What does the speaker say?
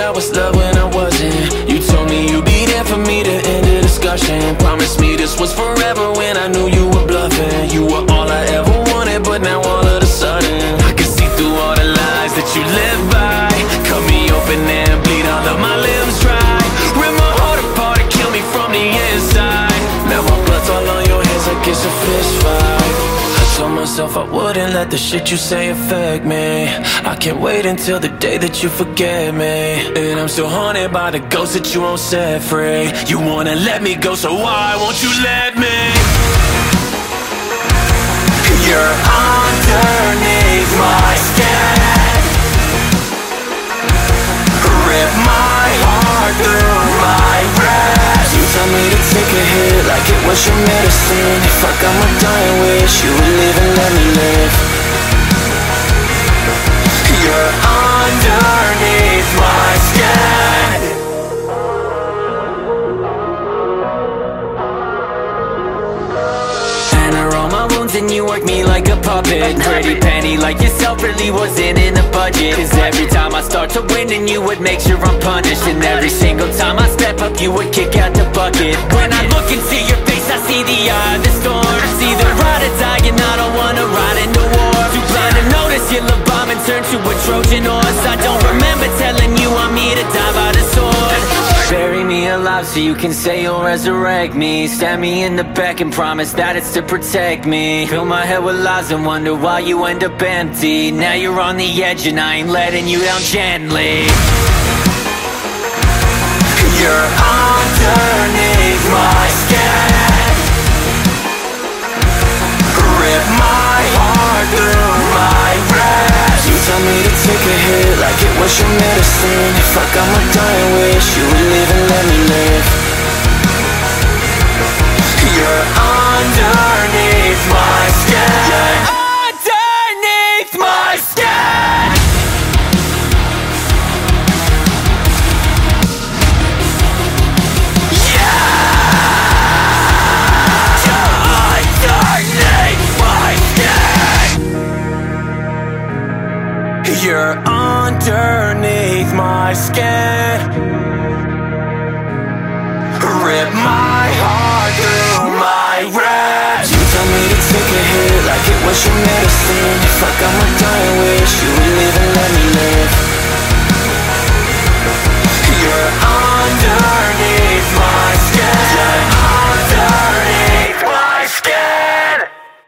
I was loved when I wasn't. You told me you'd be there for me to end the discussion. Promised me this was forever when I knew you were bluffing. You were all I ever wanted, but now all of a sudden I can see through all the lies that you live by. Cut me open and bleed all of my limbs dry. Rip my heart apart and kill me from the inside. Now my blood's all on your hands like it's a fist fight. I told myself I wouldn't let the shit you say affect me. I can't wait until the day that you forget me. And I'm still haunted by the ghost that you won't set free. You wanna let me go, so why won't you let me? You're underneath my skin. Rip my heart through my rest. You tell me to take a hit like it was your medicine. If I got my dying wish, you would live and let me live. You're underneath my skin. And I roll my wounds and you work me like a puppet. Pretty penny like yourself really wasn't in the budget. Cause every time I start to win and you would make sure I'm punished. And every single time I step up you would kick out the bucket. When I look into your face I see the eye of the storm. It's either ride or die and I don't wanna ride into war. Too blind to notice your love bomb and turn to a Trojan horse. I don't remember telling you I'm here to die by the sword. Bury me alive so you can say you'll resurrect me. Stab me in the back and promise that it's to protect me. Fill my head with lies and wonder why you end up empty. Now you're on the edge and I ain't letting you down gently. You're underneath my skin. Rip my heart through my rest. You tell me to take a hit like it was your medicine. If I got my dying wish, you would live and let me live. You're underneath my skin. You're underneath my skin. You're underneath my skin. Rip my heart through my ribs. You tell me to take a hit like it was your medicine. If I got my